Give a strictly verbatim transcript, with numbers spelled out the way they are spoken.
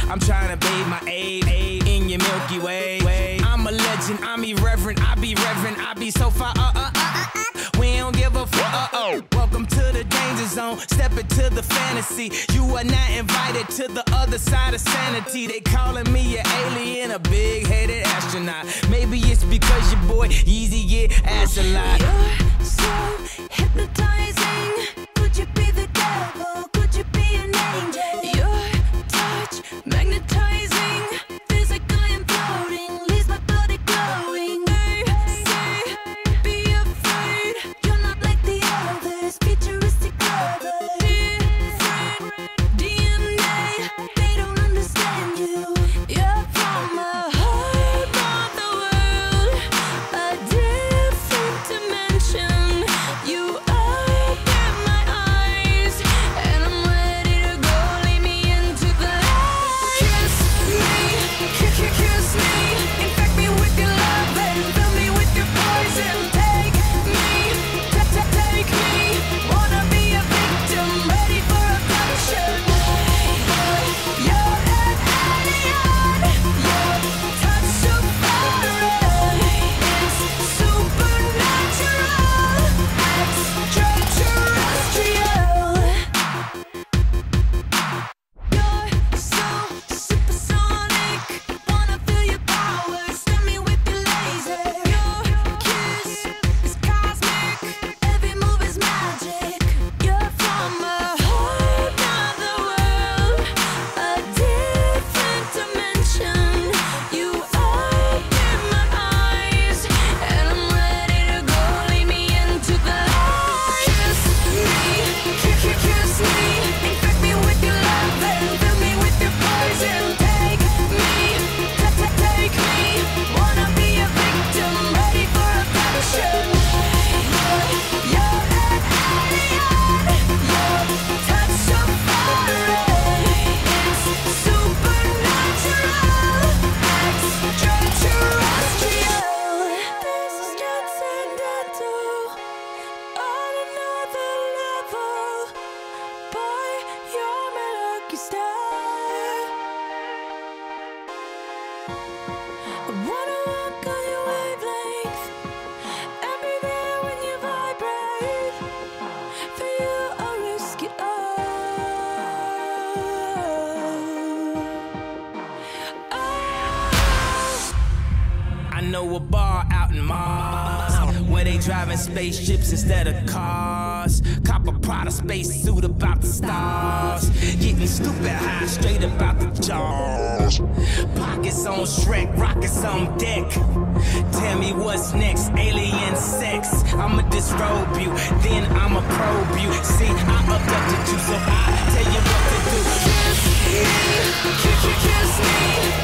I'm trying to bathe my aid, aid in your Milky Way. Way. I'm a legend, I'm irreverent, I be reverent, I be so far. Uh, uh, uh, uh. We don't give a fuck. Uh oh. Welcome to the danger zone. Step into the fantasy. You are not invited to the other side of sanity. They calling me an alien, a big-headed astronaut. Maybe it's because your boy Yeezy get ass a lot. You're so hypnotizing. Could you be the devil? Could you be an angel? Your touch magnetizing. Feels like I am floating. Leaves my body glowing. They say, be afraid. You're not like the others. Futuristic lovers. Different D N A. They don't understand you. You're from a heart of the world. A different dimension. You open my eyes, and I'm ready to go. Lead me into the light. Kiss me, kiss, kiss, kiss me. Infect me with your love and fill me with your poison. Take me, ta- ta- take me. Wanna be a victim, ready for abduction. Boy, you're an alien. Your touch so foreign. It's supernatural, extraterrestrial. You're so supersonic. Wanna feel your power. Stab me with your laser. Your kiss is cosmic. Every move is magic. You're from a whole nother world, a different dimension. You open my eyes, and I'm ready to go. Lead me into the light. Kiss me, kiss, kiss, kiss me. Infect me with your love and fill me with your poison. Take me, ta- ta- take me. Wanna be a victim, ready for abduction. Boy, you're an alien. Your touch so foreign. It's supernatural, extraterrestrial. This is transcendental, on another level. Boy, you're my lucky star. I wanna walk on your wavelength and be there when you vibrate. For you, I'll risk it all. I know a bar out in Mars where they driving spaceships instead of cars. Cop a Prada spacesuit about the stars. Getting stupid high straight about the jaws. Pockets on Shrek, rockets on deck. Tell me what's next, alien sex. I'ma disrobe you, then I'ma probe you. See, I abducted you, so I tell you what to do. Kiss me, kiss, kiss, kiss me.